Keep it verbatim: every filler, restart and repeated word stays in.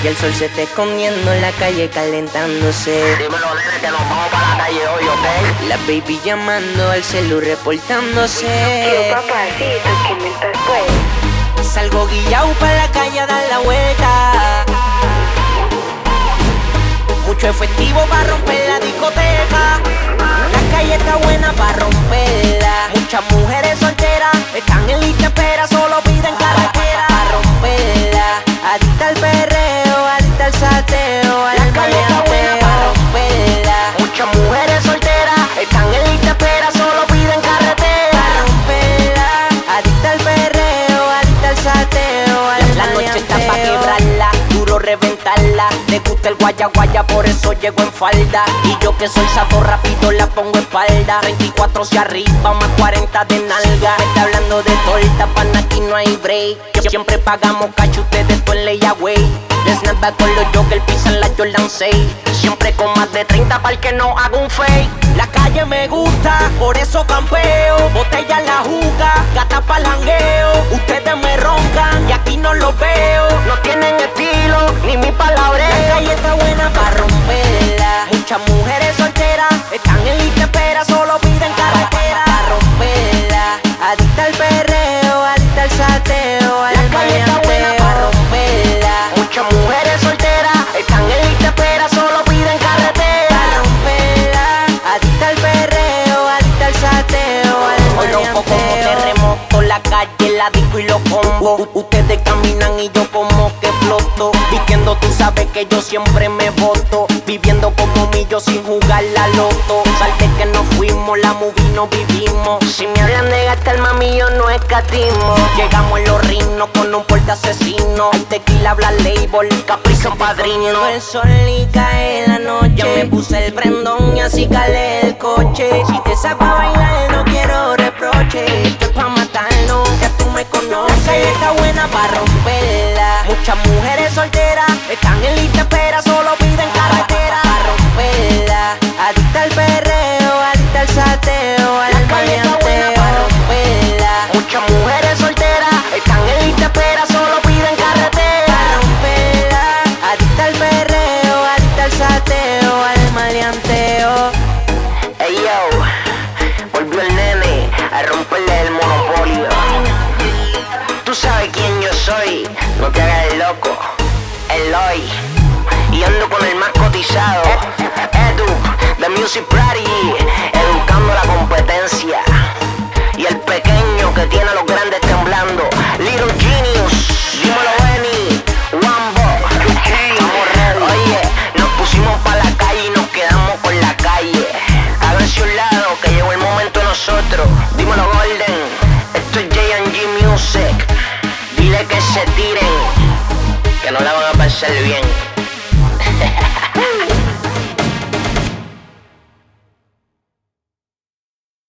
Y el sol se está escondiendo en la calle calentándose. Dímelo, nene, que nos vamos para la calle hoy, ¿ok? La baby llamando al celu reportándose. Yo, papacito, ¿qué me estás pues? Salgo guillao pa' la calle a dar la vuelta. Mucho efectivo pa' romper la discoteca. La calle está buena pa' romperla. Muchas mujeres solteras están en lista de espera, solo piden carretera pa' romperla. Adicta al perreo, adicta al sateo, al La calle está buena pa' romperla. Muchas mujeres solteras están en lista de espera, solo piden carretera Pa' romperla. Adicta al perreo, adicta al sateo, al La noche está pa' maleanteo. quebrarla, duro reventarla. Le gusta el guaya guaya, por eso llego en falda. Y yo que soy sapo rápido la pongo espalda. treinta y cuatro hacia arriba, más cuarenta de nalga. Me está hablando de torta, pan, aquí no hay break. Siempre pagamos cacho, ustedes todo en layaway. Les nada con los joggers, pisan la Jordan seis. Siempre con más de treinta para que no haga un fake. La calle me gusta, por eso campeo. Botella en la juca, gata pa'l jangueo. Ustedes me roncan y aquí no los veo. No tienen estilo, ni mi La palabreo. calle está buena pa' romperla. Muchas mujeres solteras están en lista de espera, solo piden carretera. Pa' romperla. Adicta al perreo, adicta al sateo, al La calle está buena maleanteo. pa' romperla. Muchas mujeres solteras están en lista de espera, solo piden carretera. Pa' romperla. Adicta al perreo, adicta al sateo, al Hoy rompo como maleanteo. terremoto, la calle, la disco y los combos. U- Ustedes caminan y yo como que floto. Vistiendo, tú sabes que yo siempre me voto. Viviendo como millo sin jugar la loto. Salte que nos fuimos, la movie no vivimos. Si me hablan de gastar, mami, yo no escatimo. Llegamos en los rinos con un porte asesino. Hay tequila, habla label, capricho padrino. Poniendo el sol y cae la noche. Ya me puse el prendón y así calé el coche. Si te saco a bailar no quiero reproche. Esto es pa' matarnos, ya tú me conoces. La calle está buena pa' romperla. Muchas mujeres solteras están en lista de espera, solo piden carretera. Pa' romperla. Adicta al perreo, adicta al sateo, al La calle está buena maleanteo. pa' romperla. Muchas mujeres solteras están en lista de espera, solo piden carretera. Pa' romperla. Adicta al perreo, adicta al sateo, al maleanteo. Ey yo, volvió el nene a romperle el monopolio. Tú sabes quién yo soy, no te hagas el loco, Eloy. Y ando con el más cotizado, Edu, The Music Prodigy, educando la competencia. Y el pequeño que tiene a los grandes temblando, Little Genius, dímelo Benny, Wambo. Estamos ready. Oye, nos pusimos pa' la calle y nos quedamos por la calle. Háganse un lado que llegó el momento de nosotros. Dímelo Golden, esto es J and G Music. Dile que se tiren, que no la van a pasar bien.